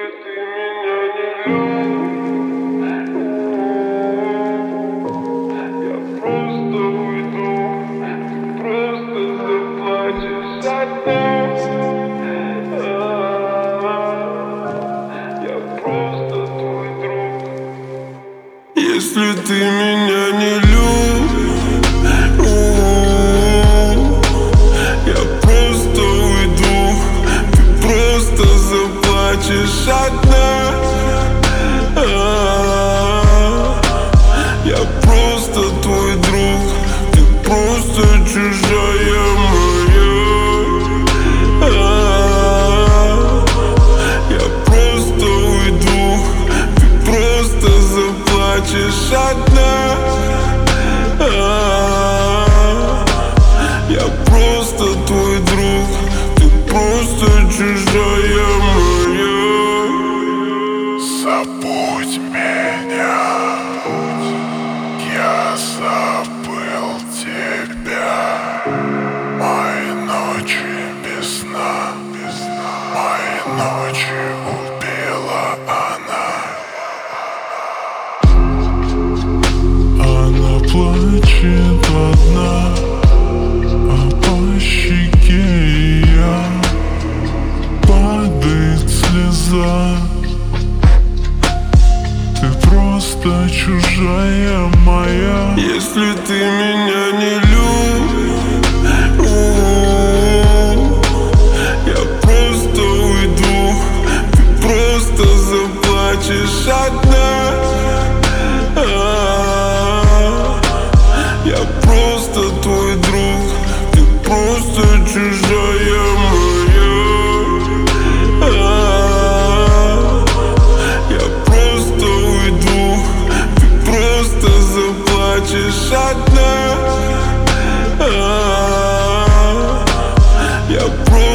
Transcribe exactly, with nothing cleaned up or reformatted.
ты меня не любишь, я просто уйду, ты просто заплачешь одна. Я просто твой друг. Если ты меня не любишь, я просто уйду, ты просто заплачешь одна. Я просто твой друг, ты просто чужая моя. Я просто уйду, ты просто заплачешь одна. Я просто твой друг, ты просто чужая моя. Забудь меня, я забыл тебя. Мои ночи без сна, мои ночи убила она. Она плачет одна, а по щеке ее падает слеза. Ты просто чужая моя. Если ты меня не любишь, я просто уйду, ты просто заплачешь одна. Я просто твой друг, ты просто чужая моя. Я просто уйду, ты просто заплачешь одна. Я просто